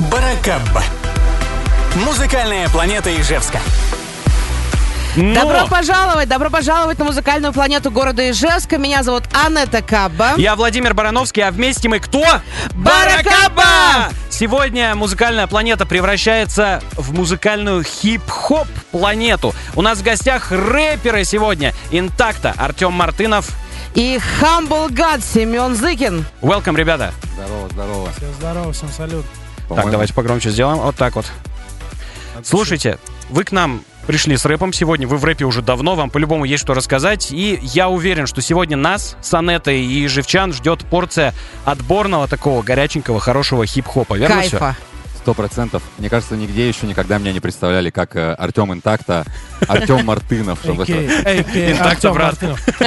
Баракабба. Музыкальная планета Ижевска. Добро пожаловать на музыкальную планету города Ижевска. Меня зовут Анетта Кабба. Я Владимир Барановский, а вместе мы кто? Баракабба! Сегодня музыкальная планета превращается в музыкальную хип-хоп планету. У нас в гостях рэперы сегодня. Интакто, Артем Мартынов. И Humble God, Семен Зыкин. Welcome, ребята. Здорово. Всем здорово, всем салют. Так, давайте погромче сделаем. Вот так вот. Слушайте, вы к нам пришли с рэпом сегодня, вы в рэпе уже давно, вам по-любому есть что рассказать. И я уверен, что сегодня нас с Анеттой и ижевчан ждет порция отборного такого горяченького, хорошего хип-хопа. Верно Кайфа. 100%. Мне кажется, нигде еще никогда меня не представляли как Артем Интакто, Артем Мартынов. Интакто, брат.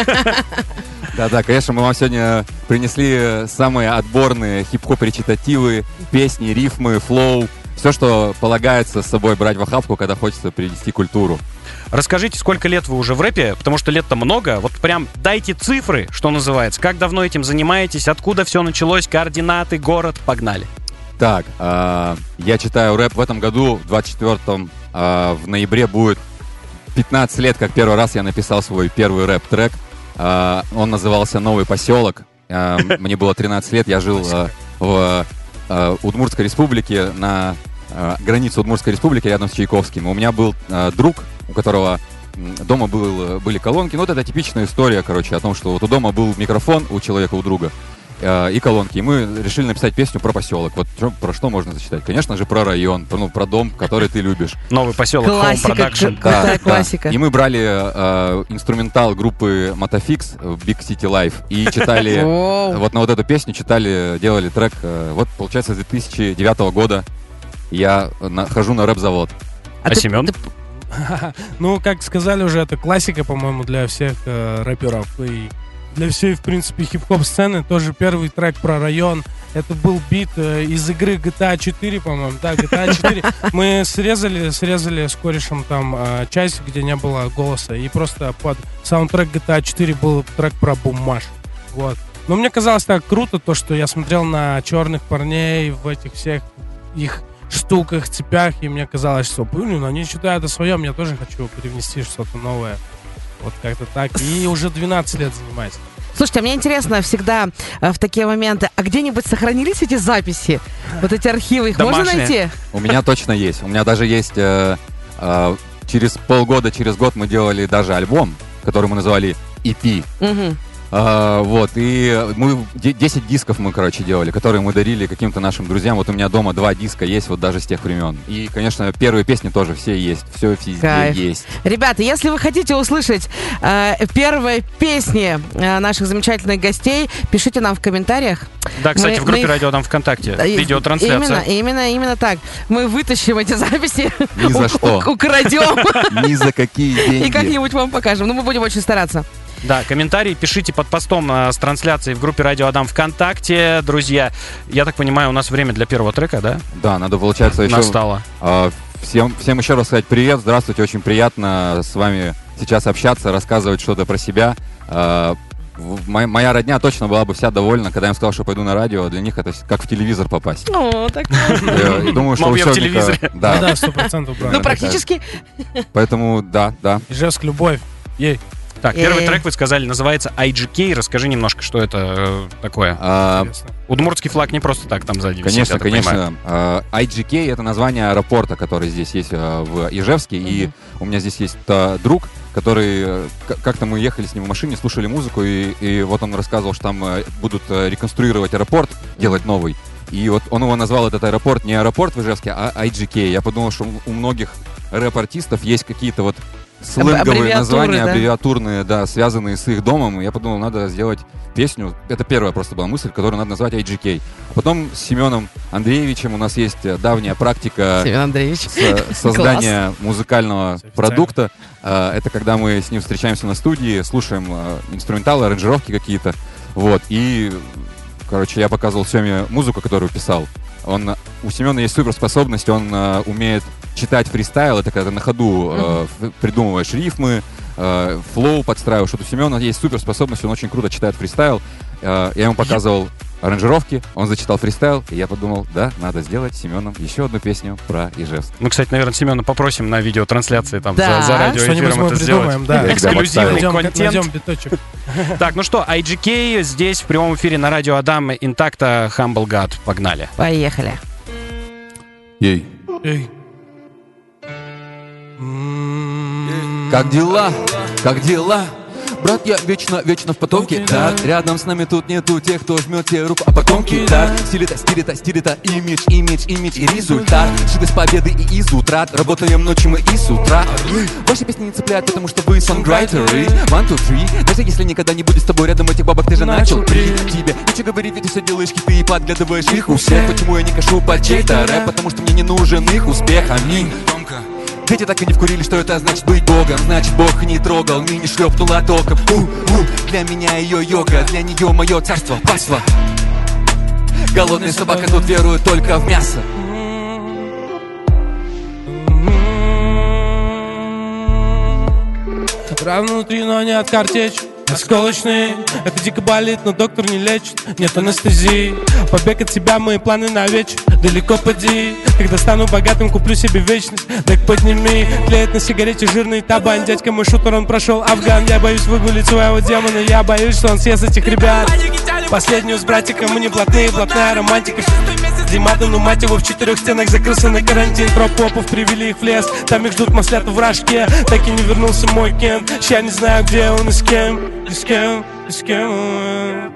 Да, конечно, мы вам сегодня принесли самые отборные хип-хоп-речитативы, песни, рифмы, флоу. Все, что полагается с собой брать в охапку, когда хочется привнести культуру. Расскажите, сколько лет вы уже в рэпе, потому что лет-то много. Вот прям дайте цифры, что называется. Как давно этим занимаетесь, откуда все началось, координаты, город, погнали. Так, я читаю рэп в этом году, в 24-м, в ноябре будет 15 лет, как первый раз я написал свой первый рэп-трек. Он назывался «Новый поселок». Мне было 13 лет, я жил в Удмуртской республике, на границе Удмуртской республики, рядом с Чайковским. У меня был друг, у которого дома были колонки. Ну, вот это типичная история, короче, о том, что вот у дома был микрофон у человека, у друга, и колонки. И мы решили написать песню про поселок. Вот про что можно зачитать? Конечно же, про район, про дом, который ты любишь. Новый поселок, Home Production. Крутая классика. И мы брали инструментал группы Мотофикс Big City Life и читали, вот на вот эту песню делали трек. Вот, получается, с 2009 года я хожу на рэп-завод. А Семен? Ну, как сказали уже, это классика, по-моему, для всех рэперов и для всей, в принципе, хип-хоп сцены. Тоже первый трек про район. Это был бит из игры GTA 4, по-моему. Да, GTA 4. Мы срезали с корешем там часть, где не было голоса. И просто под саундтрек GTA 4 был трек про бумаж. Вот. Но мне казалось так круто, то, что я смотрел на черных парней в этих всех их штуках, цепях, и мне казалось, что, блин, они считают о своем, я тоже хочу привнести что-то новое. Вот как-то так. И уже 12 лет занимаюсь. Слушайте, а мне интересно всегда в такие моменты, а где-нибудь сохранились эти записи? Вот эти архивы, их домашние можно найти? У меня точно есть. У меня даже есть через полгода, через год мы делали даже альбом, который мы назвали EP. Угу. Вот, и мы 10 дисков мы, короче, делали, которые мы дарили каким-то нашим друзьям. Вот у меня дома 2 диска есть, вот даже с тех времен. И, конечно, первые песни тоже все есть, все везде Кайф. есть. Ребята, если вы хотите услышать первые песни наших замечательных гостей, пишите нам в комментариях. Да, кстати, в группе Радио там ВКонтакте. Видеотрансляция. Именно так. Мы вытащим эти записи, Ни за что. украдем Ни за какие деньги. и как-нибудь вам покажем. Ну, мы будем очень стараться. Да, комментарии пишите под постом с трансляцией в группе Радио Адам ВКонтакте. Друзья, я так понимаю, у нас время для первого трека, да? Да, надо, получается, еще... Настало. Всем еще раз сказать привет, здравствуйте, очень приятно с вами сейчас общаться, рассказывать что-то про себя. Моя родня точно была бы вся довольна, когда я им сказал, что пойду на радио. Для них это как в телевизор попасть. О, так. И думаю, что Мол, у я в телевизоре. Да, 100%, брат. Ну, практически. Поэтому, да. Ижевск, любовь. Ей. Так, первый трек, вы сказали, называется IGK. Расскажи немножко, что это такое. Удмуртский флаг не просто так там сзади висит, Конечно. IGK — это название аэропорта, который здесь есть в Ижевске. И у меня здесь есть друг, который... Как-то мы ехали с ним в машине, слушали музыку, и вот он рассказывал, что там будут реконструировать аэропорт, делать новый. И вот он его назвал, этот аэропорт, не аэропорт в Ижевске, а IGK. Я подумал, что у многих рэп-артистов есть какие-то вот сленговые названия, аббревиатурные, да, связанные с их домом. Я подумал, надо сделать песню. Это первая просто была мысль, которую надо назвать IGK. А потом с Семеном Андреевичем у нас есть давняя практика создания музыкального продукта. Это когда мы с ним встречаемся на студии, слушаем инструменталы, аранжировки какие-то. Вот. И, короче, я показывал Семе музыку, которую писал. У Семена есть суперспособность, он умеет читать фристайл, это когда на ходу придумываешь рифмы, флоу подстраиваешь. Вот у Семена есть суперспособность, он очень круто читает фристайл. Я ему показывал аранжировки, он зачитал фристайл, и я подумал, да, надо сделать с Семеном еще одну песню про Ижевск. Ну, кстати, наверное, Семена попросим на видеотрансляции там Да. за радиоэфиром Что-нибудь мы это придумаем, сделать. да. Эксклюзивный контент. Найдем биточек. Так, ну что, IGK здесь в прямом эфире на радио Адам Интакта Humble God. Погнали. Поехали. Ей. Эй. Как дела? Как дела? Брат, я вечно в потомке. Так, рядом с нами тут нету тех, кто жмет тебе руку, а потомки. Так, стилита, имидж и результат. Жить из победы и из утрат. Работаем ночью мы и с утра. Ваши песни не цепляют, потому что вы сонграйтеры. 1, 2, 3. Даже если никогда не будет с тобой рядом этих бабок, ты же начал при тебе. Ничего говорить, ведь ты все делаешь хиты и подглядываешь их у всех. Почему я не кашу под чей-то рэп? Потому что мне не нужен их успех. Аминь. Дети так и не вкурили, что это значит быть богом. Значит, Бог не трогал, мини шлепнула током. Для меня ее йога, для нее мое царство, паство. Голодная собака тут верует только в мясо. Ран внутри, но не от картечь. Осколочный, это дико болит, но доктор не лечит. Нет анестезии, побег от себя, мои планы на вечер. Далеко поди, когда стану богатым, куплю себе вечность. Так подними, тлеет на сигарете жирный табань. Дядька мой шутер, он прошел Афган. Я боюсь выгулить своего демона, я боюсь, что он съест этих ребят. Последнюю с братиком, мы не блатные, блатная романтика. Зима-то, ну мать его, в 4 стенах закрылся на карантин. Троп попов привели их в лес, там их ждут маслята в рожке. Так и не вернулся мой Кент, я не знаю, где он и с кем. И с кем он.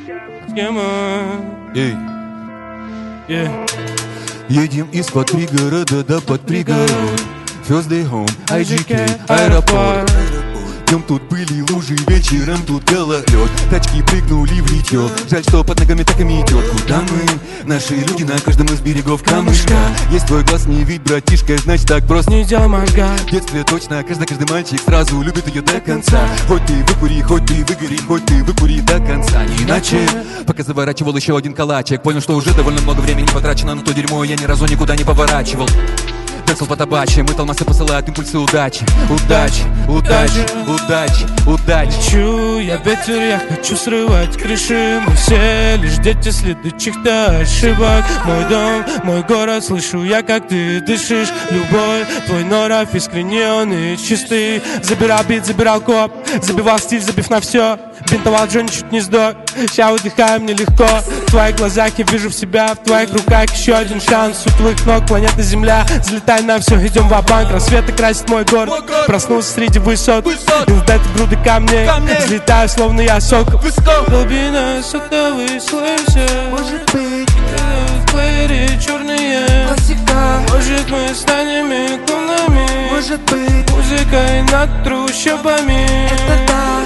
Эй. Yeah. Едем из-под пригорода до под пригород. First day home, IGK, аэропорт. Днем тут были лужи, вечером тут гололед. Тачки прыгнули в литье. Жаль, что под ногами так и метет. Куда мы? Наши люди на каждом из берегов камышка. Есть твой глаз не вид, братишка, значит так просто Не делай мозга. в детстве точно, каждый мальчик сразу любит ее до конца. Хоть ты выкури, хоть ты выгори, хоть ты выкури до конца. Не иначе, пока заворачивал еще один калачик, понял, что уже довольно много времени потрачено на то дерьмо, я ни разу никуда не поворачивал. Дексел по табаче, мы толмасы посылают импульсы удачи. Удачи, удачи, удачи, удачи. Хочу я ветер, я хочу срывать крыши. Мы все лишь дети следы чьих-то ошибок. Мой дом, мой город, слышу я, как ты дышишь. Любой твой норов искренне, он и чистый. Забирал бит, забирал коп, забивал стиль, забив на все. Бинтовал Джонни, чуть не сдох. Ща выдыхаю, мне легко. В твоих глазах я вижу в себя, в твоих руках еще один шанс. У твоих ног планета Земля, взлетай на все, идем ва-банк. Рассветы красит мой город, проснулся среди высот. И вдать груды камней, взлетаю, словно я сокол. Глубина сотовый слой все. Может быть, Клэри черные. классика. Может мы станем иконами. Может быть, Музыкой над трущобами. это да.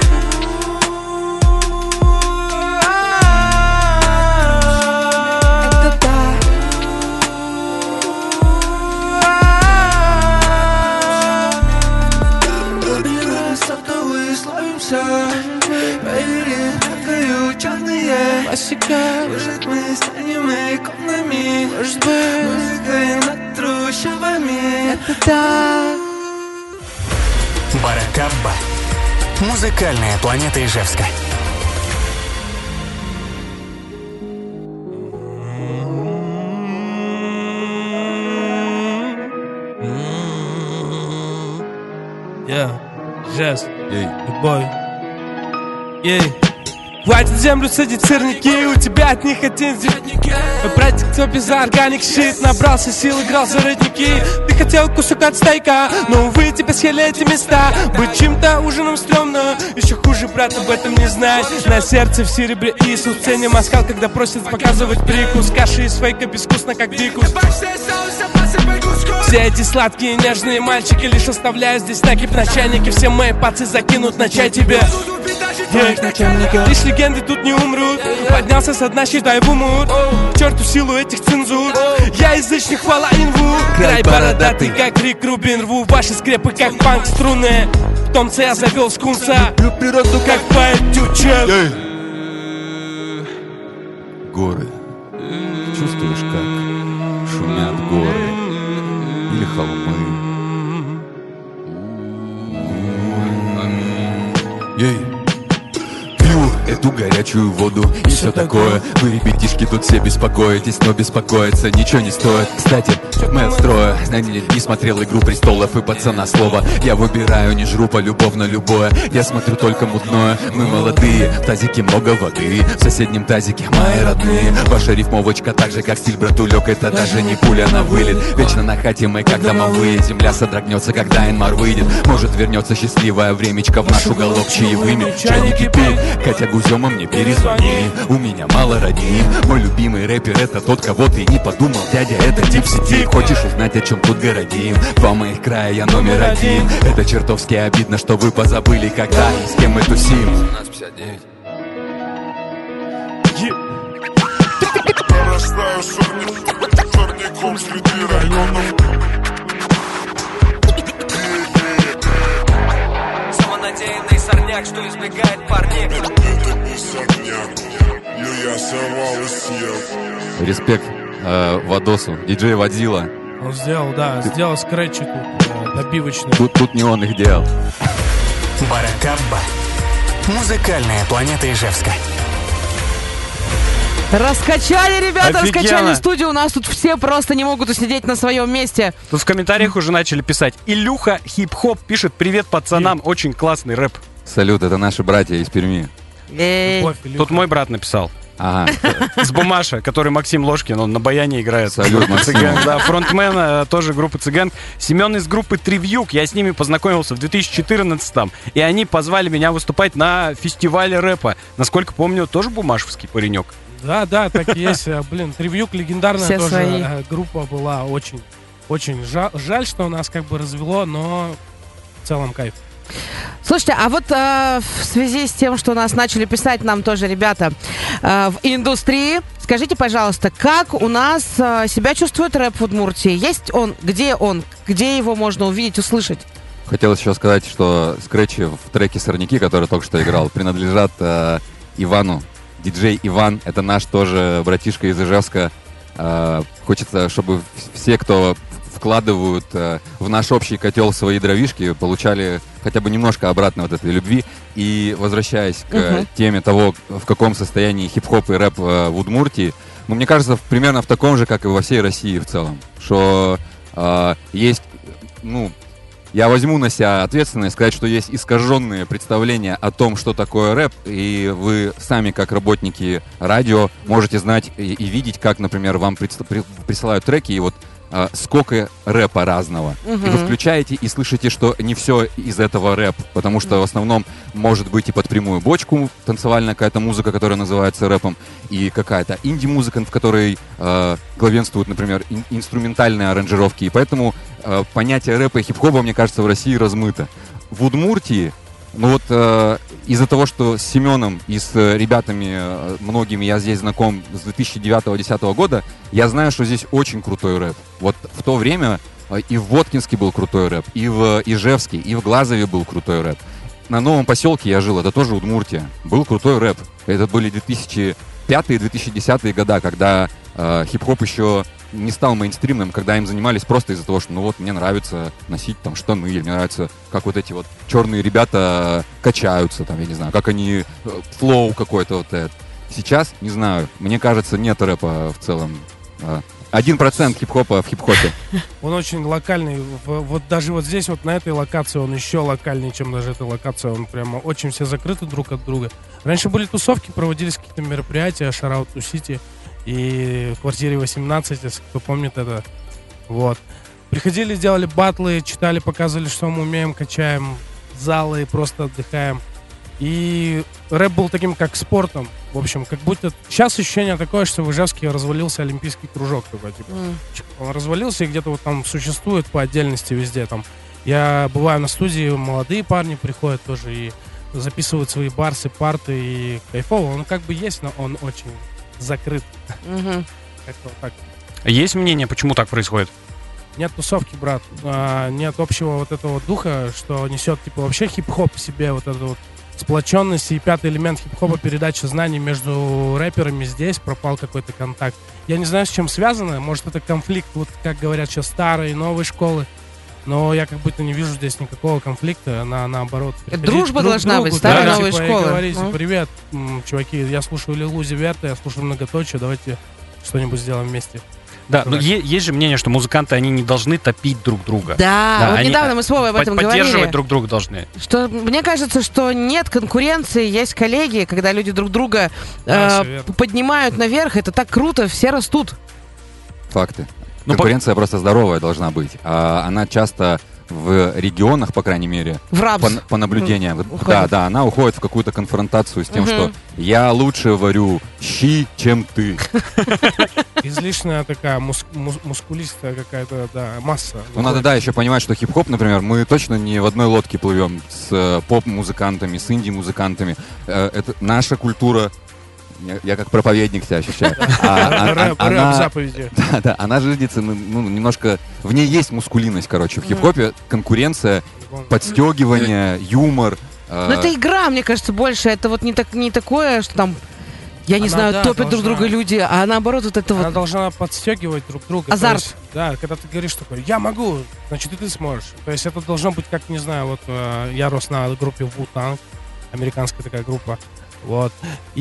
Это да. Глубина сотовый слоимся. Поверим, какую черные. Классика. Может мы станем иконами. Может быть. Музыкой над трущобами. Это да. Баракабба. Музыкальная планета Ижевска. Жест. Ей. Любовь. Ей. Хватит землю садить сырники, у тебя от них один братик, кто без органик щит, набрался сил, играл за родники. Ты хотел кусок от стейка, но, увы, тебя съели эти места. Быть чем-то ужином стрёмно, еще хуже, брат, об этом не знать. На сердце в серебре Иисус, ценим оскал, когда просят показывать прикус. Каши из фейка безвкусно, как бикус. Все эти сладкие нежные мальчики лишь оставляют здесь накипь на чайнике. Все мои пацы закинут на чай тебе. Лишь легенды тут не умрут. Поднялся со дна, считай в умут. К черту силу этих цензур. Я язычник, хвала инву. Край бородатый, как Рик Рубин. Рву ваши скрепы, как панк струны. В том я завел скунса. Люблю природу, Как поэт Тючев. Горы. Чувствуешь, как шумят горы или холмы? Ей. Пью эту горячую горячую воду и все такое. Вы, ребятишки, тут все беспокоитесь, но беспокоиться ничего не стоит. Кстати, мы от строя, не смотрел «Игру престолов» и «Пацана» слова. Я выбираю, не жру полюбовно любое. Я смотрю только мутное. Мы молодые, в тазике много воды, в соседнем тазике мои родные. Ваша рифмовочка так же, как стиль, братулек, это даже не пуля на вылет. Вечно на хате мы как домовые. Земля содрогнется, когда Инмар выйдет. Может, вернется счастливое времечко в наш уголок чаевыми. Чай не кипит, Катя Гузема, мне перезвони. У меня мало родни. Мой любимый рэпер — это тот, кого ты не подумал. Дядя, это Дипси. Хочешь узнать, о чем тут городим? Два моих края, я номер один. Это чертовски обидно, что вы позабыли, когда и с кем мы тусим. 17:59. Растаю сорняком среди районов. Самонадеянный сорняк, что избегает парней. Это не сорняк, я сорвал и съел. Респект Вадосу, диджей Вадзила. Он сделал скретчи тут, добивочные. Тут не он их делал. Баракабба. Музыкальная планета Ижевска. Раскачали, ребята, Офигенно. раскачали студию. У нас тут все просто не могут усидеть на своем месте. Тут в комментариях уже начали писать. Илюха Хип-Хоп пишет: привет пацанам, очень классный рэп. Салют, это наши братья из Перми. Любовь, Илюха. Тут мой брат написал. Ага. С Бумаша, который Максим Ложкин, он на баяне играет. Салют, Максим. Цыган, да, фронтмен тоже группы «Цыган». Семен из группы «Тривьюк». Я с ними познакомился в 2014-м. И они позвали меня выступать на фестивале рэпа. Насколько помню, тоже бумашевский паренек. Да, так и есть. Блин, Тривьюк легендарная Все тоже свои. группа была. Очень жаль, что у нас как бы развело, но в целом кайф. Слушайте, а вот в связи с тем, что нас начали писать нам тоже ребята в индустрии, скажите, пожалуйста, как у нас себя чувствует рэп в Удмуртии? Есть он? Где его можно увидеть, услышать? Хотелось еще сказать, что скретчи в треке «Сорняки», который только что играл, принадлежат Ивану. Диджей Иван, это наш тоже братишка из Ижевска. Хочется, чтобы все, кто вкладывают в наш общий котел свои дровишки, получали хотя бы немножко обратно вот этой любви. И возвращаясь к теме того, в каком состоянии хип-хоп и рэп в Удмуртии, ну, мне кажется, примерно в таком же, как и во всей России в целом. Что есть, я возьму на себя ответственность сказать, что есть искаженные представления о том, что такое рэп, и вы сами, как работники радио, можете знать и видеть, как, например, вам присылают треки, и вот сколько рэпа разного. И вы включаете и слышите, что не все из этого рэп, потому что в основном может быть и под прямую бочку танцевальная какая-то музыка, которая называется рэпом, и какая-то инди-музыка, в которой главенствуют, например, инструментальные аранжировки. И поэтому понятие рэпа и хип-хопа, мне кажется, в России размыто. В Удмуртии, из-за того, что с Семеном и с ребятами, многими я здесь знаком с 2009-2010 года, я знаю, что здесь очень крутой рэп. Вот в то время и в Воткинске был крутой рэп, и в Ижевске, и в Глазове был крутой рэп. На новом поселке я жил, это тоже Удмуртия, был крутой рэп. Это были 2005-2010 года, когда хип-хоп еще не стал мейнстримным, когда им занимались просто из-за того, что мне нравится носить там штаны, или мне нравится, как вот эти вот черные ребята качаются, там, я не знаю, как они, флоу какой-то вот этот. Сейчас, не знаю, мне кажется, нет рэпа в целом. 1% хип-хопа в хип-хопе. Он очень локальный. Вот даже вот здесь, вот на этой локации, он еще локальнее, чем даже эта локация. Он прямо очень все закрыты друг от друга. Раньше были тусовки, проводились какие-то мероприятия, Shout to City и в квартире 18, если кто помнит это. Вот. Приходили, делали батлы, читали, показывали, что мы умеем, качаем залы, просто отдыхаем. И рэп был таким, как спортом. В общем, как будто сейчас ощущение такое, что в Ижевске развалился олимпийский кружок такой, типа. Он развалился и где-то вот там существует по отдельности везде. Там я бываю на студии, молодые парни приходят тоже и записывают свои барсы, парты, и кайфово. Он как бы есть, но он очень закрыт. Как-то вот так. Есть мнение, почему так происходит? Нет тусовки, брат. Нет общего вот этого духа, что несет, типа, вообще хип-хоп в себе, вот это вот сплоченность и пятый элемент хип-хопа, передача знаний между рэперами. Здесь пропал какой-то контакт. Я не знаю, с чем связано. Может, это конфликт, вот как говорят сейчас, старой и новой школы. Но я как будто не вижу здесь никакого конфликта, наоборот. Дружба должна быть, старая новая школа. И говорите, привет, чуваки, я слушаю Лил Узи Верта, я слушаю Многоточие, давайте что-нибудь сделаем вместе. Да, но есть же мнение, что музыканты, они не должны топить друг друга. Да, вот недавно мы с Вовой об этом говорили. Поддерживать друг друга должны. Что, мне кажется, что нет конкуренции, есть коллеги, когда люди друг друга поднимают наверх, это так круто, все растут. Факты. Конкуренция просто здоровая должна быть. А она часто в регионах, по крайней мере, по наблюдениям, да, она уходит в какую-то конфронтацию с тем, что я лучше варю щи, чем ты. Излишняя такая мускулистая какая-то, масса. Ну, надо, еще понимать, что хип-хоп, например, мы точно не в одной лодке плывем с поп-музыкантами, с инди-музыкантами. Это наша культура. Я как проповедник себя ощущаю. Рэп заповеди. Да, она жизнится, немножко... В ней есть мускулинность, короче. В хип-хопе конкуренция, подстегивание, юмор. Но это игра, мне кажется, больше. Это вот не такое, что там, я не знаю, топят друг друга люди, а наоборот вот это вот... Она должна подстегивать друг друга. Азарт. Да, когда ты говоришь такой, я могу, значит и ты сможешь. То есть это должно быть, как, не знаю, вот я рос на группе Wu-Tang, американская такая группа. Вот.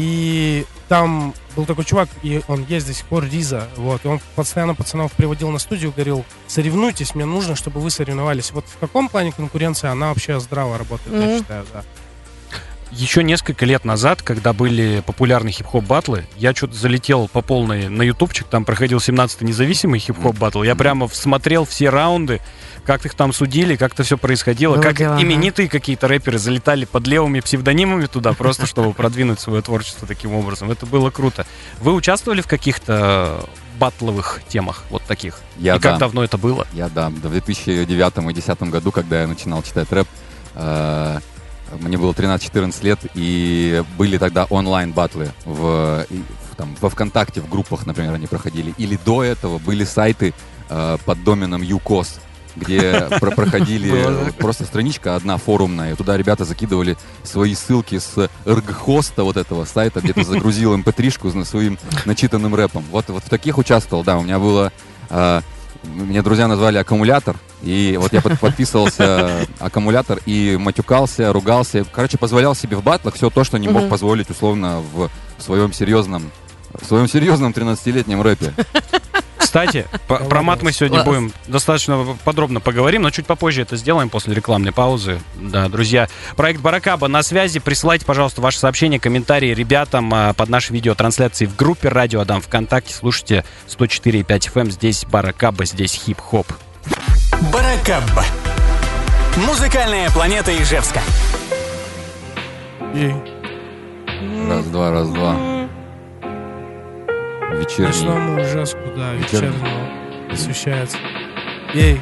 И там был такой чувак, и он есть до сих пор, Риза. Вот. И он постоянно пацанов приводил на студию, говорил, соревнуйтесь, мне нужно, чтобы вы соревновались. Вот в каком плане конкуренция, она вообще здраво работает, я считаю, да. Еще несколько лет назад, когда были популярны хип-хоп баттлы, я что-то залетел по полной на ютубчик, там проходил 17-й независимый хип-хоп баттл. Я прямо смотрел все раунды, как их там судили, как это все происходило, как именитые какие-то рэперы залетали под левыми псевдонимами туда, просто чтобы продвинуть свое творчество таким образом. Это было круто. Вы участвовали в каких-то баттловых темах, вот таких? Как давно это было? В 2009 и 2010 году, когда я начинал читать рэп, мне было 13-14 лет, и были тогда онлайн-баттлы во ВКонтакте, в группах, например, они проходили. Или до этого были сайты под доменом UCOS, где проходили просто страничка одна форумная, и туда ребята закидывали свои ссылки с РГХоста вот этого сайта, где-то загрузил mp3-шку с своим начитанным рэпом. Вот в таких участвовал, да, у меня было... Меня друзья назвали аккумулятор, и вот я подписывался аккумулятор и матюкался, ругался. Короче, позволял себе в баттлах все то, что не мог позволить условно в своем серьезном 13-летнем рэпе. Кстати, про мат мы сегодня будем достаточно подробно поговорим, но чуть попозже это сделаем после рекламной паузы. Да, друзья, проект Баракаба на связи. Присылайте, пожалуйста, ваши сообщения, комментарии ребятам под нашей видеотрансляцией в группе Радио Адам ВКонтакте. Слушайте 104,5 FM. Здесь Баракаба, здесь хип-хоп. Баракаба. Музыкальная планета Ижевска. Раз-два. Вечерний. Ночному Ижевску, да, вечернему освещается. Ей.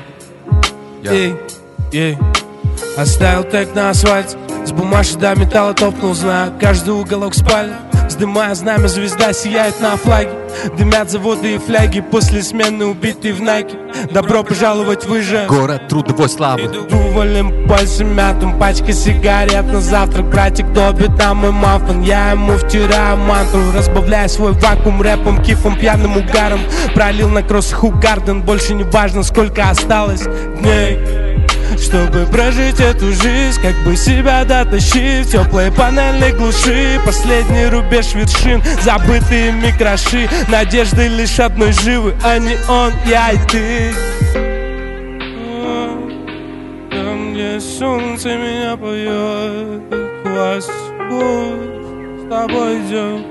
Оставил тег на асфальте, с бумажки до металла топнул знак. Каждый уголок спальни, вздымая знамя, звезда сияет на флаге. Дымят заводы и фляги, после смены убитые в найке. Добро пожаловать в Ижевск, город трудовой славы. Уволим пальцем мятым, пачка сигарет на завтрак. Братик добит там мой маффин, я ему втираю мантру, разбавляя свой вакуум рэпом, кифом, пьяным угаром. Пролил на кросс Хугарден, больше не важно, сколько осталось дней, чтобы прожить эту жизнь, как бы себя дотащить в теплой панельной глуши. Последний рубеж вершин, забытые микроши. Надежды лишь одной живы, а не он, я и ты. Там, где солнце меня поет, с тобой идем,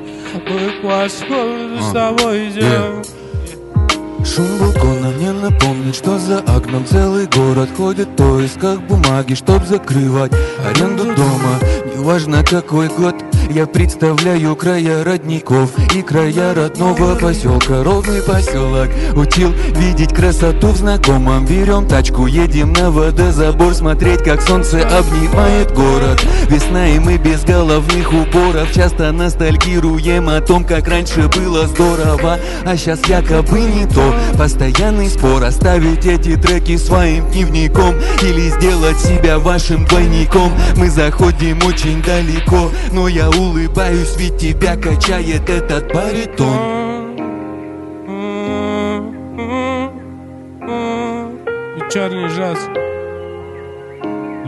с тобой идем. Шум балкона мне напомнит, что за окном целый город ходит в поисках бумаги, чтоб закрывать аренду дома. Неважно какой год, я представляю края родников и края родного поселка. Ровный поселок учил видеть красоту в знакомом. Берем тачку, едем на водозабор, смотреть, как солнце обнимает город. Весна, и мы без головных уборов часто ностальгируем о том, как раньше было здорово, а сейчас якобы не то. Постоянный спор, оставить эти треки своим дневником или сделать себя вашим двойником. Мы заходим очень далеко, но я улыбаюсь, ведь тебя качает этот баритон. Вечерний джаз.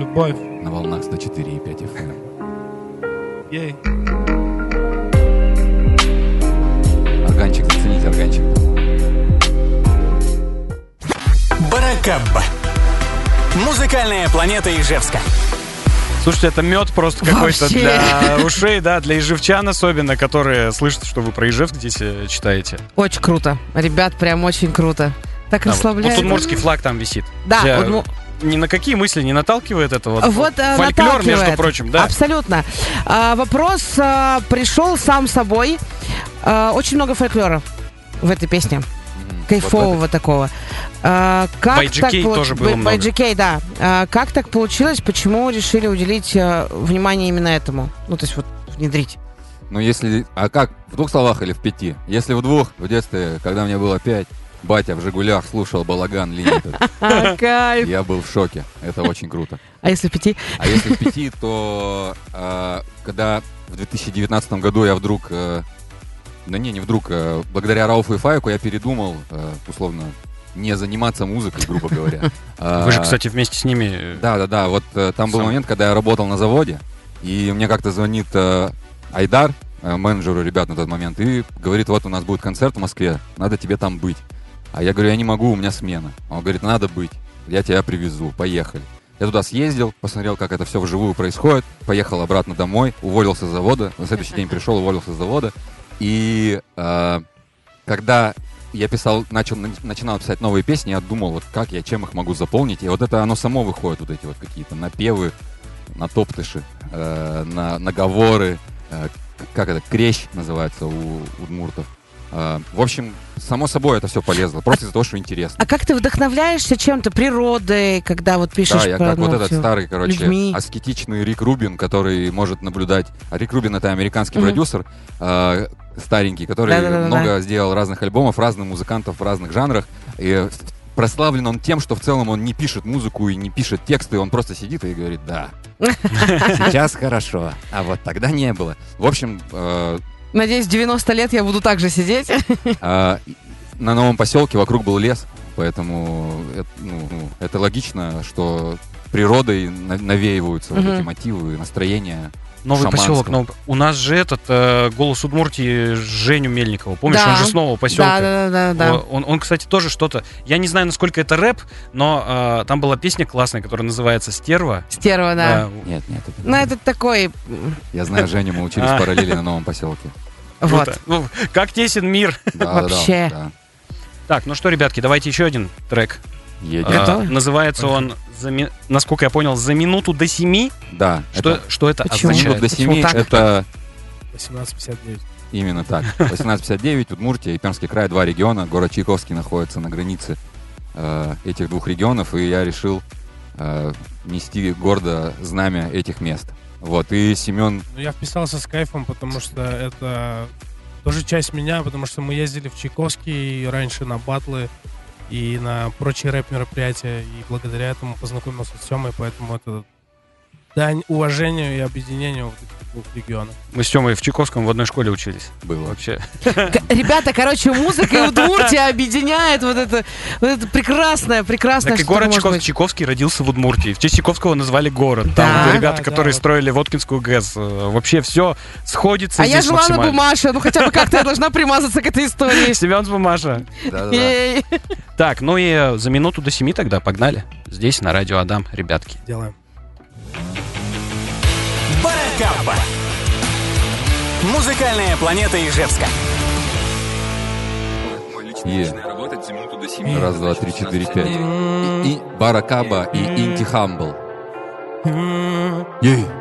Любовь. На волнах 104,5 FM. Ей. Органчик, зацените органчик. Баракабба. Музыкальная планета Ижевска. Слушайте, это мед просто какой-то Вообще. для ушей, да, для ижевчан особенно, которые слышат, что вы про Ижевск здесь читаете. Очень круто. Ребят, прям очень круто. Так Вот расслабляет. удмуртский флаг там висит. Да, Тебя удму- ни на какие мысли не наталкивает это вот? Вот Фольклор, наталкивает. между прочим, да. Абсолютно. Вопрос пришел сам собой. Очень много фольклора в этой песне. Кайфового такого. Как В IGK тоже было много. В IGK, да. Как так получилось? Почему решили уделить внимание именно этому? Ну, то есть вот внедрить. Ну, если... А как? В 2 словах или в 5? Если в 2, в детстве, когда мне было 5, батя в «Жигулях» слушал «Балаган Limited». Кайф. Я был в шоке. Это очень круто. А если в 5? А если в 5, то когда в 2019 году я вдруг... не вдруг. Благодаря Рауфу и Файку я передумал, условно, не заниматься музыкой, грубо говоря. Вы же, кстати, вместе с ними... Да. Вот там был момент, когда я работал на заводе, и мне как-то звонит Айдар, менеджеру ребят на тот момент, и говорит, вот у нас будет концерт в Москве, надо тебе там быть. А я говорю, я не могу, у меня смена. Он говорит, надо быть, я тебя привезу, поехали. Я туда съездил, посмотрел, как это все вживую происходит, поехал обратно домой, уволился с завода, на следующий день пришел, уволился с завода. И когда я начинал писать новые песни, я думал, вот как я, чем их могу заполнить. И вот это оно само выходит, вот эти вот какие-то напевы, натоптыши, наговоры, как это, крещ называется у удмуртов. В общем, само собой это все полезло, просто из-за того, что интересно. А как ты вдохновляешься чем-то, природой, когда вот пишешь Да, я про, как вот ну, этот всё, старый, людьми? аскетичный Рик Рубин, который может наблюдать... А Рик Рубин — это американский продюсер, старенький, который много сделал разных альбомов, разных музыкантов в разных жанрах. И прославлен он тем, что в целом он не пишет музыку и не пишет тексты, он просто сидит и говорит, да, сейчас хорошо, а вот тогда не было. В общем... Надеюсь, в 90 лет я буду так же сидеть. На новом поселке вокруг был лес, поэтому это логично, что природой навеиваются вот эти мотивы, настроения. Новый шаманского. поселок. Но у нас же этот «Голос Удмуртии» Женю Мельникова. Помнишь, Да. он же с нового поселка. Да. Он, кстати, тоже что-то... Я не знаю, насколько это рэп, но там была песня классная, которая называется «Стерва». Стерва, да. Нет. Ну, это такой... Я знаю Женю, мы учились параллельно на новом поселке. Вот. Круто. Ну, как тесен мир. Вообще. Да. Так, ну что, ребятки, давайте еще один трек. Едем. Готовы? Называется он, насколько я понял, «За минуту до 7». Да. Что это Почему? означает? До 7 так? это 18:59. именно так. 18:59, Удмуртия и Пермский край, 2 региона. Город Чайковский находится на границе этих 2 регионов, и я решил нести гордо знамя этих мест. Вот, и Семен... Ну, я вписался с кайфом, потому что это тоже часть меня, потому что мы ездили в Чайковский раньше на батлы и на прочие рэп-мероприятия, и благодаря этому познакомился с Семой, поэтому это дань уважению и объединению вот этих 2 регионов. Мы с Тёмой в Чайковском в одной школе учились. Было. Вообще. Ребята, короче, музыка и Удмуртия объединяет вот это прекрасное, Так и что город только может быть. Чайковский родился в Удмуртии. В честь Чайковского назвали город. Да. Там вот ребята, Да, которые да. строили Воткинскую ГЭС. Вообще все сходится А я здесь жила на максимально. Бумаше, ну хотя бы как-то я должна примазаться к этой истории. Семен Бумаша. Да-да-да. Ей. Так, ну и за минуту до 7 тогда погнали. Здесь на радио Адам, ребятки. Делаем. Баракабба. Музыкальная планета Ижевска. Раз, два, три, четыре, 5. И Баракаба, и Инти Хамбл. Ей.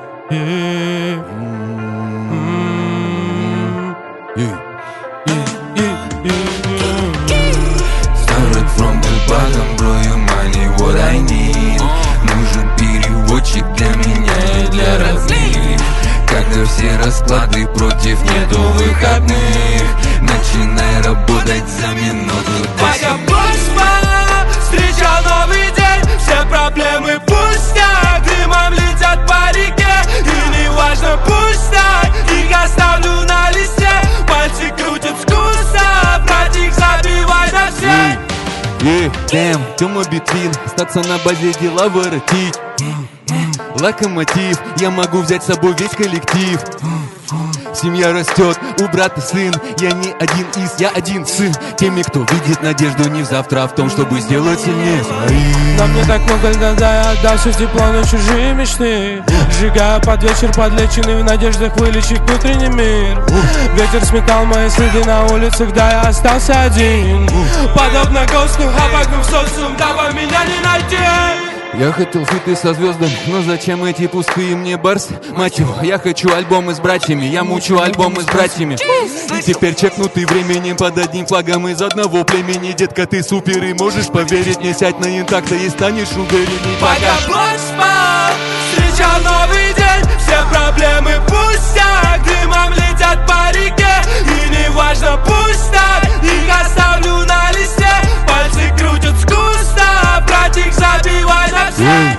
Started from the bottom, bro, you money, what I need. Нужен переводчик для меня и для родных. Когда все расклады против, нету выходных. Начинай работать за минуту до 7. Встречал новый день, все проблемы пустят. Дымом летят по реке, и не важно, пусть так. Их оставлю на листе, пальцы крутят вкусно. Брать их забивай на все. Damn, Тёма Битвин, остаться на базе дела воротить. Локомотив, я могу взять с собой весь коллектив. Семья растет, у брата сын. Я не один я один сын. Теми, кто видит надежду не в завтра, а в том, чтобы сделать сильнее своих. Нам не так много, когда я отдал все тепло на чужие мечты. Сжигая под вечер подлеченный, в надеждах вылечить внутренний мир. Ветер сметал мои следы на улицах, да я остался один. Подобно ГОСТу, обогнув социум, дабы меня не найти. Я хотел фиты со звездами, но зачем эти пустые мне барсы? Мать его, я хочу альбомы с братьями, я мучу альбомы с братьями. И теперь чекнутый временем под одним флагом из одного племени. Детка, ты супер и можешь поверить мне, сядь на интакта и станешь уверенней. Пока блок спал, встречал новый день. Все проблемы пустяк, дымом летят по реке. И не важно, пусть так, их оставлю на листе. Пальцы крутят с куста, братик, забивай на все.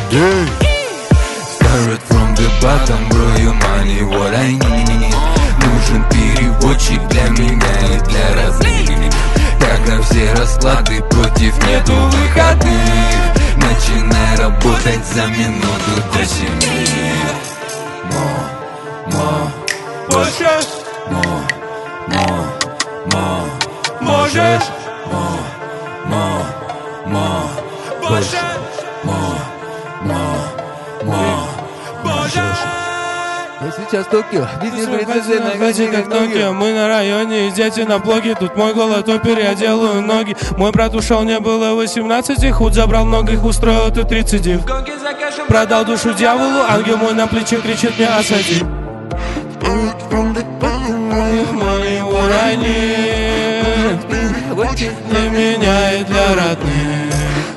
Start from the bottom, bro, your money, what I need. Нужен переводчик для меня и для родных. Когда все расклады против, нету выходных. Начинай работать за минуту до 7. Больше можешь. Больше Я сейчас в Токио, Ходи как Nokia, мы на районе, и дети на блоге. Тут мой голод, опер, я делаю ноги. Мой брат ушел, мне было 18. Худ забрал многих, устроил ты 30. Продал душу дьяволу, ангел мой на плече кричит мне осади. Для меня и для родных.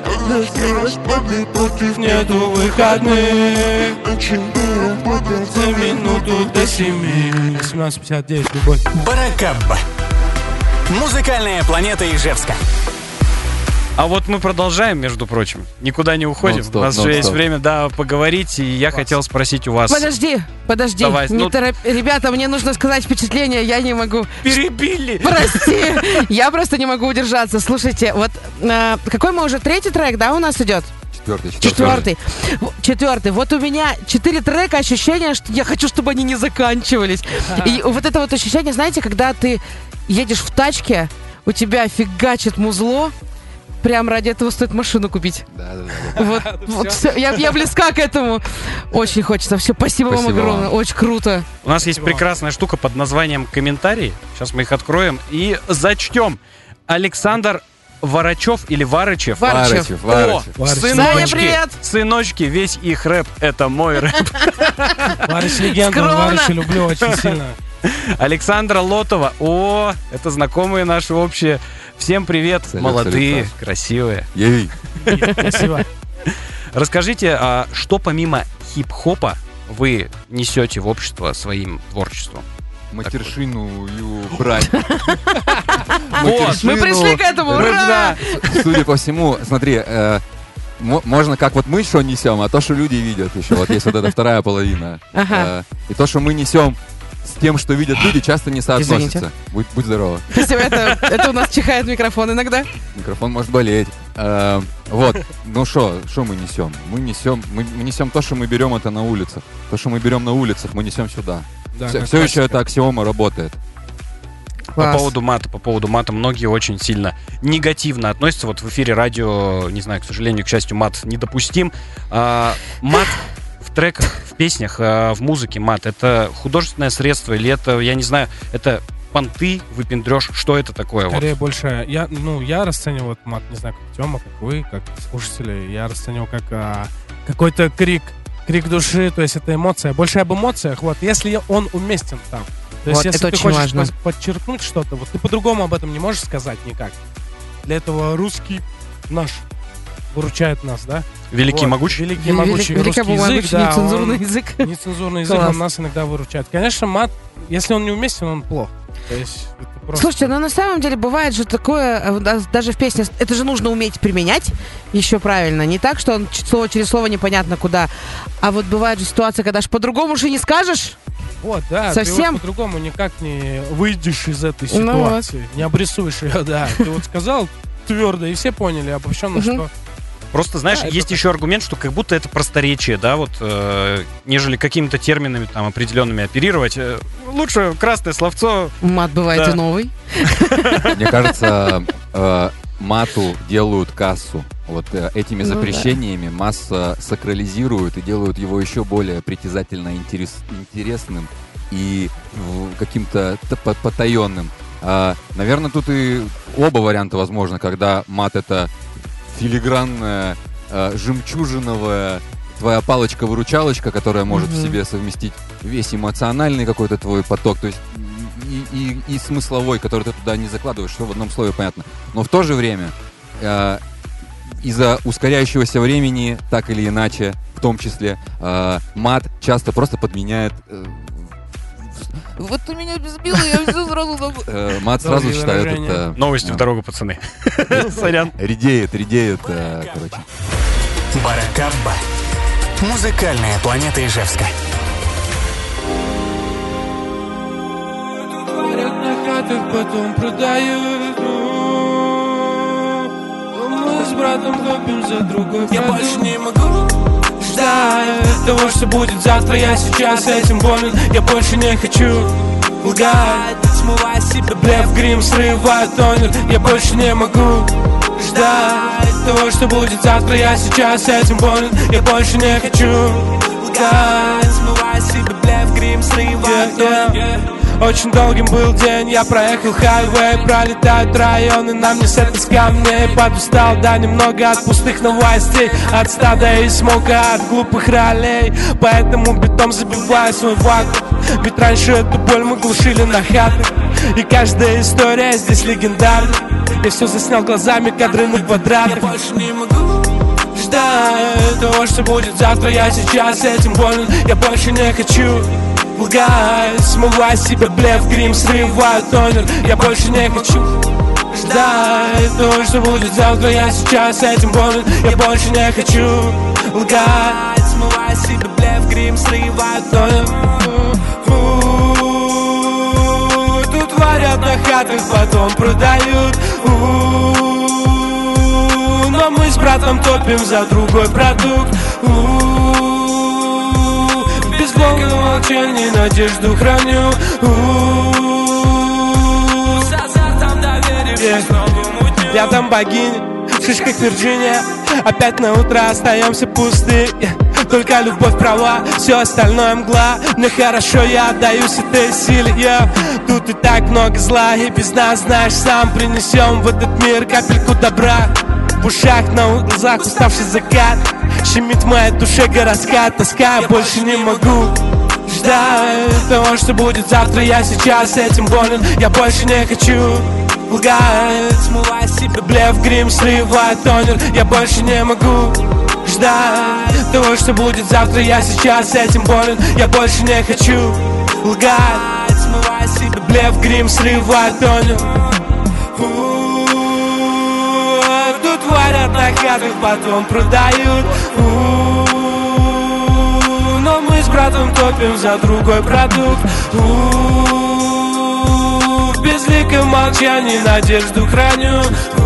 Нету выходных. За минуту до 7. 18:59, любовь. Баракабба. Музыкальная планета Ижевска. А вот мы продолжаем, между прочим. Никуда не уходим. Non-stop, У нас же есть non-stop. время, да, поговорить. И я хотел спросить у вас... Подожди. Давай, Не Ребята, мне нужно сказать впечатление, я не могу. Перебили! Прости, я просто не могу удержаться. Слушайте, вот какой мы уже 3-й трек, да, у нас идет? Четвертый. Вот у меня 4 трека, ощущение, что я хочу, чтобы они не заканчивались. И вот это вот ощущение, знаете, когда ты едешь в тачке, у тебя фигачит музло, прям ради этого стоит машину купить. Да. Вот все, я близка к этому. Очень хочется. Все, спасибо вам Спасибо огромное. вам. Очень круто. У нас есть прекрасная штука под названием «Комментарии». Сейчас мы их откроем и зачтем. Александр Варачев или Варычев. Варычев. О, Саня, привет! сыночки, весь их рэп — это мой рэп. Варыч легенда, Скромно. Варыча люблю очень сильно. Александра Лотова. О, это знакомые наши общие. Всем привет, Салют, молодые, салют. красивые. Ей. Спасибо. Расскажите, а что помимо хип-хопа вы несете в общество своим творчеством? Матершину брать. Мы пришли к этому, ура! Судя по всему, смотри, можно как вот мы что несем, а то, что люди видят еще. Вот есть вот эта вторая половина. Ага. И то, что мы несем с тем, что видят люди, часто не соотносится. Будь здорова. Спасибо, это у нас чихает микрофон иногда. Микрофон может болеть. Вот. Ну что мы несем? Мы несем то, что мы берем это на улицах. То, что мы берем на улицах, мы несем сюда. Да, Все как еще классика. эта аксиома работает. По поводу мата многие очень сильно негативно относятся. Вот в эфире радио, не знаю, к сожалению, к счастью, мат недопустим. Мат в треках, в песнях, в музыке мат — это художественное средство или это, я не знаю, это понты, выпендрёж? Что это такое? Скорее Вот? больше, я расцениваю вот мат, не знаю, как Тёма, как вы, как слушатели, я расцениваю как какой-то крик души, то есть это эмоция, больше об эмоциях, вот, если он уместен там. То есть Вот, если это ты очень хочешь важно. подчеркнуть что-то, вот ты по-другому об этом не можешь сказать никак. Для этого русский наш выручает нас, да? Великий и Вот, могучий? Великий и могучий русский язык, да, нецензурный он- язык. Нецензурный язык, Класс. он нас иногда выручает. Конечно, мат, если он не уместен, он плох. То есть это просто... Слушайте, ну на самом деле бывает же такое, даже в песне, это же нужно уметь применять еще правильно. Не так, что он слово через слово непонятно куда. А вот бывает же ситуация, когда ж по-другому же не скажешь. Вот, да, Совсем? ты вот по-другому никак не выйдешь из этой Ну ситуации, не обрисуешь ее, да. Ты вот сказал твердо, и все поняли обобщенно, Мгм. что Просто, знаешь, Да, есть это еще аргумент, что как будто это просторечие, да, вот, нежели какими-то терминами там определенными оперировать. Лучше красное словцо. Мат бывает Да. и новый. Мне кажется, мату делают кассу. Вот этими Ну да. запрещениями масса сакрализируют и делают его еще более притязательно интересным и каким-то потаенным. Наверное, тут и оба варианта возможно, когда мат — это филигранная, жемчужиновая твоя палочка-выручалочка, которая может в себе совместить весь эмоциональный какой-то твой поток, то есть и смысловой, который ты туда не закладываешь, что в одном слове понятно. Но в то же время из-за ускоряющегося времени, так или иначе, в том числе, мат часто просто подменяет... Вот ты меня сбил, я все сразу... Мат сразу Долгие считают выражения. это... Новости в дорогу, пацаны. Сорян. Редеет, короче. Баракабба. Музыкальная планета Ижевска. Творят на хатах, потом продают. Мы с братом топим за другой. Я больше не могу ждать того, что будет завтра. Я сейчас этим болен. Я больше не хочу лгать, смывая себе блеф, грим, срывая тонер. Я больше не могу ждать того, что будет завтра. Я сейчас этим болен. Я больше не хочу лгать, смывая себе блеф, грим, срывая тонер. Очень долгим был день, я проехал хайвей, пролетают районы, на мне сет из камней. Подустал, да, немного от пустых новостей, от стада и смога, от глупых ролей. Поэтому бетом забиваю свой вакуум, ведь раньше эту боль мы глушили на хатах. И каждая история здесь легендарна. Я все заснял глазами, кадры на квадратах. Я больше не могу ждать того, что будет завтра. Я сейчас этим болен, я больше не хочу лгать, смывая себе блеф, грим, срывая тонер. Я больше не хочу ждать того, что будет завтра. Я сейчас этим болен, я больше не хочу лгать, смывая себе блеф, грим, срывая тонер. Тут варят на хатах, потом продают. Но мы с братом топим за другой продукт. Без долгого молчания надежду храню. С азартом доверившись новому дню. Я там богиня, в шишках Вирджиния. Опять на утро остаемся пусты. Только любовь права, все остальное мгла. Мне хорошо, я отдаюсь этой силе. Тут и так много зла, и без нас, знаешь, сам принесем в этот мир капельку добра. В ушах, на глазах уставший закат. Щемит в моей душе городская тоска. Я больше не могу ждать того, что будет завтра. Я сейчас этим болен, я больше не хочу лгать, смывая себе блеф, грим, срывая тонер. Я больше не могу ждать того, что будет завтра. Я сейчас этим болен, я больше не хочу лгать, смывая себе блеф, грим, срывая тонер. Тут варят на хатах, потом продают. Но мы с братом топим за другой продукт. В безликом молчании надежду храню.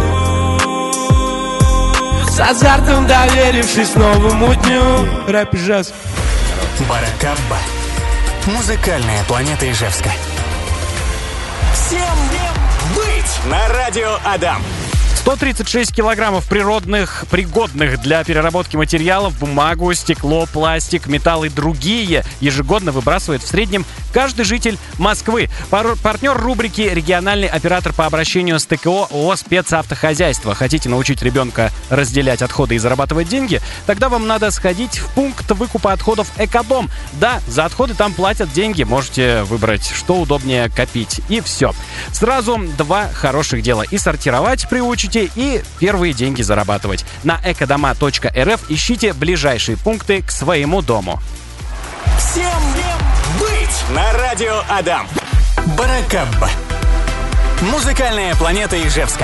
С азартом доверившись новому дню. Рэп Ижевск. Баракабба. Музыкальная планета Ижевска. Всем быть на радио Адам. 136 килограммов пригодных для переработки материалов, бумагу, стекло, пластик, металл и другие ежегодно выбрасывает в среднем каждый житель Москвы. Партнер рубрики «Региональный оператор по обращению с ТКО» ООО «Спецавтохозяйство». Хотите научить ребенка разделять отходы и зарабатывать деньги? Тогда вам надо сходить в пункт выкупа отходов «Экодом». Да, за отходы там платят деньги. Можете выбрать, что удобнее копить. И все. Сразу два хороших дела. И сортировать приучите, и первые деньги зарабатывать. На экодома.рф ищите ближайшие пункты к своему дому. Всем быть на радио Адам. Баракабба. Музыкальная планета Ижевска.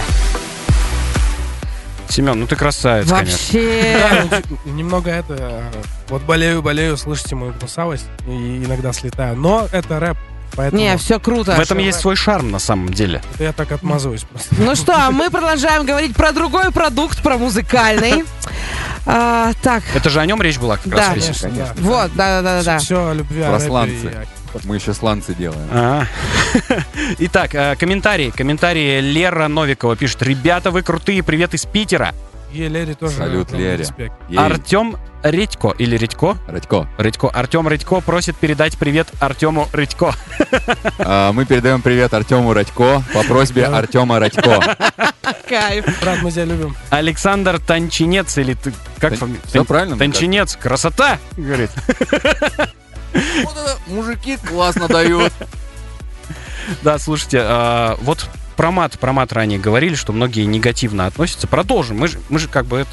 Семен, ну ты красавец, конечно. Вообще. Немного это... Вот болею, слышите мою гнусавость, и иногда слетаю. Но это рэп, поэтому... Не, все круто. В этом есть свой шарм на самом деле. Это я так отмазываюсь просто. Ну что, мы продолжаем говорить про другой продукт, про музыкальный. Так, Это же о нем речь была как Да. раз в песне. Конечно. вот, да. Все о любви, Про о рэпе сланцы. и Мы еще сланцы делаем. Итак, комментарии. Лера Новикова пишет: ребята, вы крутые, привет из Питера. Ей Лере тоже Салют, огромный Лере. респект. Ей, Артем Редько или Редько? Радько. Артем Редько просит передать привет Артему Редько. Мы передаем привет Артему Радько по просьбе Артема Радько. кайф. Брат, мы тебя любим. Александр Танчинец или ты как Все правильно? мне Танчинец, красота, говорит. кажется. Вот это мужики классно дают. Да, слушайте, вот про мат ранее говорили, что многие негативно относятся. Продолжим. Мы же как бы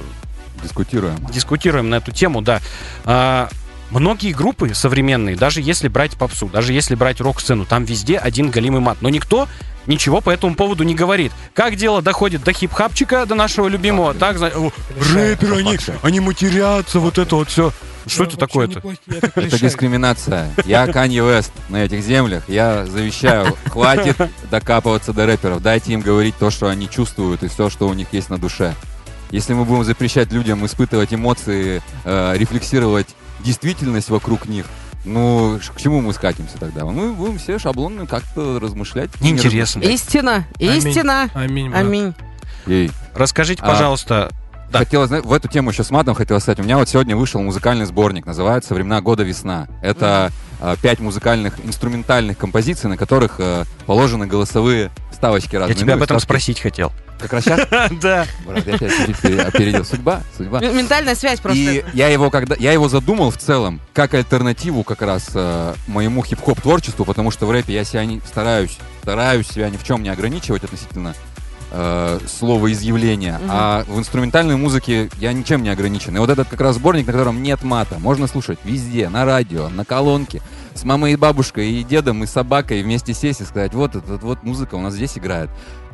дискутируем на эту тему, да. Многие группы современные, даже если брать попсу, даже если брать рок-сцену, там везде один галимый мат. Но никто ничего по этому поводу не говорит. Как дело доходит до хип-хапчика, до нашего любимого, так, рэперы, они матерятся, вот это вот все. Что это такое-то? Это дискриминация. Я Канье Уэст на этих землях. Я завещаю, хватит докапываться до рэперов. Дайте им говорить то, что они чувствуют, и все, что у них есть на душе. Если мы будем запрещать людям испытывать эмоции, рефлексировать действительность вокруг них, ну, к чему мы скатимся тогда? Мы будем все шаблонно как-то размышлять. Неинтересно. Истина. Аминь. брат. Аминь. Ей. Расскажите, пожалуйста. Да. Хотела, в эту тему еще с матом хотела сказать. У меня вот сегодня вышел музыкальный сборник, называется «Времена года весна». Это 5 музыкальных инструментальных композиций, на которых положены голосовые вставочки разные. Я тебя об этом вставки. спросить хотел. Как раз сейчас? Да. Брат, я тебя чуть-чуть опередил. Судьба. Ментальная связь просто. И я его задумал в целом как альтернативу как раз моему хип-хоп творчеству, потому что в рэпе я себя стараюсь себя ни в чем не ограничивать относительно словоизъявления, а в инструментальной музыке я ничем не ограничен. И вот этот как раз сборник, на котором нет мата, можно слушать везде, на радио, на колонке, с мамой и бабушкой, и дедом, и собакой вместе сесть и сказать: вот эта вот музыка у нас здесь играет.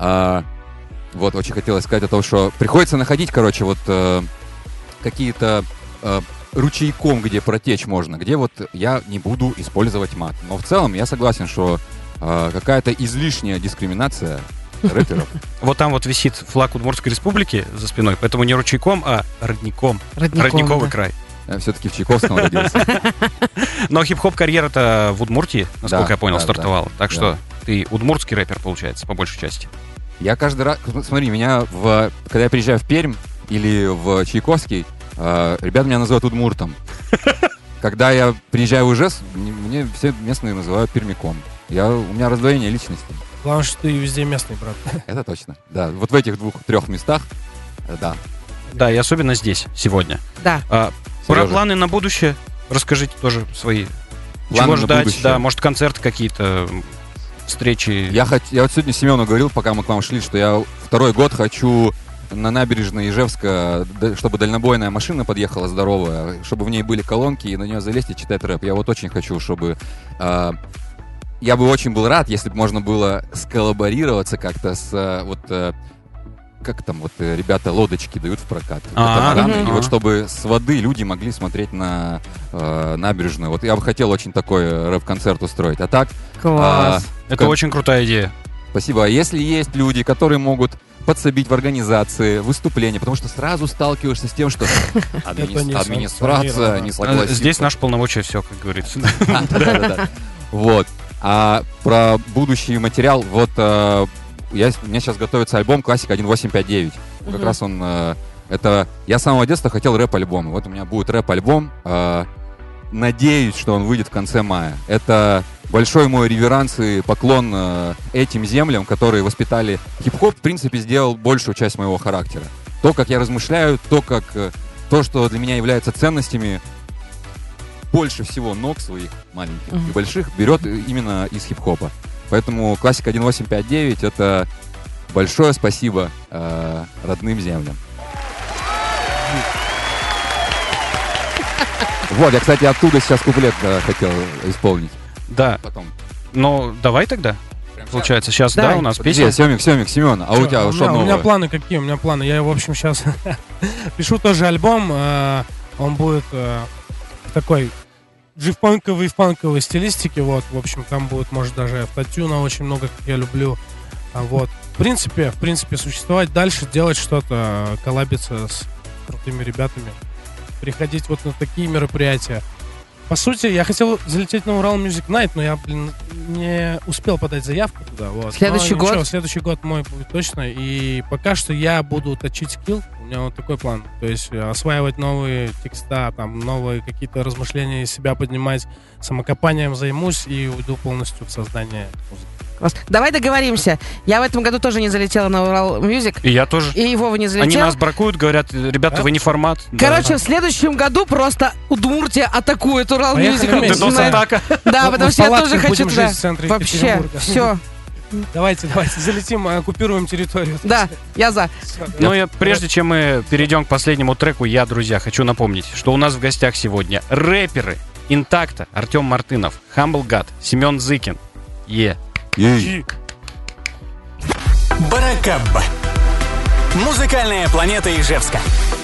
Вот, очень хотелось сказать о том, что приходится находить, короче, вот какие-то ручейком, где протечь можно, где вот я не буду использовать мат. Но в целом я согласен, что какая-то излишняя дискриминация рэперов. Вот там вот висит флаг Удмуртской республики за спиной, поэтому не ручейком, а родником. Родником, Родниковый да. край. Я все-таки в Чайковском родился. Но хип-хоп карьера-то в Удмуртии, насколько Да, я понял, да, стартовала. да. Так что ты удмуртский рэпер, получается, по большей части. Я каждый раз... Смотри, когда я приезжаю в Пермь или в Чайковский, ребята меня называют удмуртом. Когда я приезжаю в Ижевск, мне все местные называют пермяком. У меня раздвоение личности. Главное, что ты везде местный, брат. Это точно. Да, вот в этих 2-3 местах, да. Да, и особенно здесь, сегодня. Да. Про Сережа. планы на будущее расскажите тоже свои. Планы Чего на ждать? будущее. Да, может, концерты какие-то, встречи. Я вот сегодня Семену говорил, пока мы к вам шли, что я 2-й год хочу на набережной Ижевска, чтобы дальнобойная машина подъехала здоровая, чтобы в ней были колонки, и на нее залезть и читать рэп. Я вот очень хочу, чтобы... Я бы очень был рад, если бы можно было сколлаборироваться как-то с как там вот ребята лодочки дают в прокат, катамараны, и вот чтобы с воды люди могли смотреть на набережную. Вот я бы хотел очень такой рэп-концерт устроить. А так... Класс. Это очень крутая идея. Спасибо. А если есть люди, которые могут подсобить в организации выступления, потому что сразу сталкиваешься с тем, что администрация не согласится. Здесь наш полномочия все, как говорится. Да. Вот. А про будущий материал, вот у меня сейчас готовится альбом «Классика 1859». Как раз он... Я с самого детства хотел рэп-альбом. Вот у меня будет рэп-альбом. Надеюсь, что он выйдет в конце мая. Это большой мой реверанс и поклон этим землям, которые воспитали хип-хоп, в принципе, сделал большую часть моего характера. То, как я размышляю, то, что для меня является ценностями, больше всего ног своих маленьких и больших берет именно из хип-хопа. Поэтому «Классика 1859» — это большое спасибо родным землям. Вот, я, кстати, оттуда сейчас куплет хотел исполнить. Да. Потом. Ну, давай тогда. Получается, сейчас, Давай. да, у нас Подожди, песня. Семен, а у тебя что У меня новое? планы какие? У меня планы. Я, в общем, сейчас пишу тоже альбом. Он будет в такой джиф-панковой и фанковой стилистике. Вот, в общем, там будет, может, даже автотюна очень много, как я люблю. Вот. В принципе, существовать дальше, делать что-то, коллабиться с крутыми ребятами. Приходить вот на такие мероприятия. По сути, я хотел залететь на Урал Music Night, но я, не успел подать заявку туда. Вот. Следующий год? Ничего, следующий год мой будет точно. И пока что я буду точить скилл. У меня вот такой план. То есть осваивать новые текста, там, новые какие-то размышления из себя поднимать. Самокопанием займусь и уйду полностью в создание музыки. Давай договоримся. Я в этом году тоже не залетела на Урал Music. И я тоже. И Вова не залетел. Они нас бракуют, говорят, ребята, Да? вы не формат. Короче, в следующем году просто Удмуртия атакует Урал Поехали Music. вместе. DDoS-атака. Да, потому Мы что в я палатках тоже хочу будем туда. жить в центре Вообще, Екатеринбурга. все. Давайте, залетим, оккупируем территорию. Да, я за. Ну и прежде чем мы перейдем к последнему треку, я, друзья, хочу напомнить, что у нас в гостях сегодня рэперы Интакта, Артем Мартынов, Humble God, Семен Зыкин. Ей. Баракабба. Музыкальная планета Ижевска.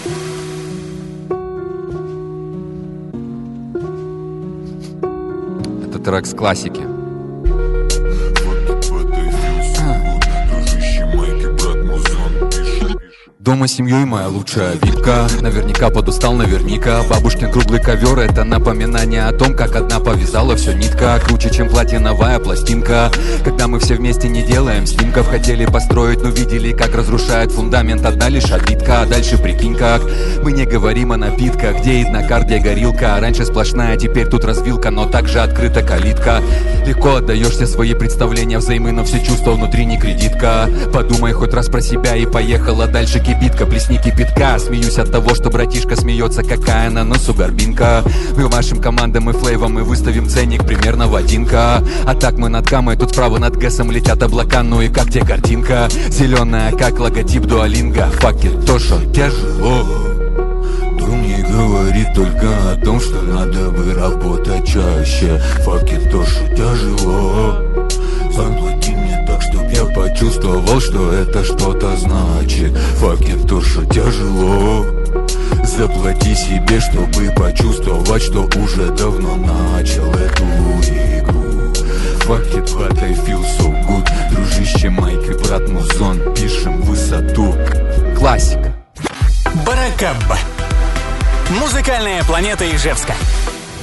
Это трек с классики. Дома с семьей моя лучшая випка. Наверняка подустал, наверняка. Бабушкин круглый ковер — это напоминание о том, как одна повязала все нитка. Круче, чем платиновая пластинка. Когда мы все вместе не делаем снимков. Хотели построить, но видели, как разрушает фундамент одна лишь обидка. А дальше прикинь как. Мы не говорим о напитках, где однокар, где горилка. Раньше сплошная, теперь тут развилка, но также открыта калитка. Легко отдаешься свои представления взаймы, но все чувства внутри не кредитка. Подумай хоть раз про себя и поехала дальше кипитка. Плесни кипятка, смеюсь от того, что братишка смеется, какая на носу горбинка. Мы вашим командам и флейвам мы выставим ценник примерно в 1К. А так мы над Камой, тут справа над ГЭСом летят облака. Ну и как тебе картинка? Зеленая, как логотип дуалинга. Факет, то, что тяжело. Дом не говорит только о том, что надо бы работать чаще. Факт то, что тяжело. Заплати мне так, чтоб я почувствовал, что это что-то значит. Факт то, что тяжело. Заплати себе, чтобы почувствовать, что уже давно начал эту игру. Факт what I feel so good. Дружище Майк и брат Музон, пишем высоту. Классика. Баракабба. Музыкальная планета Ижевска.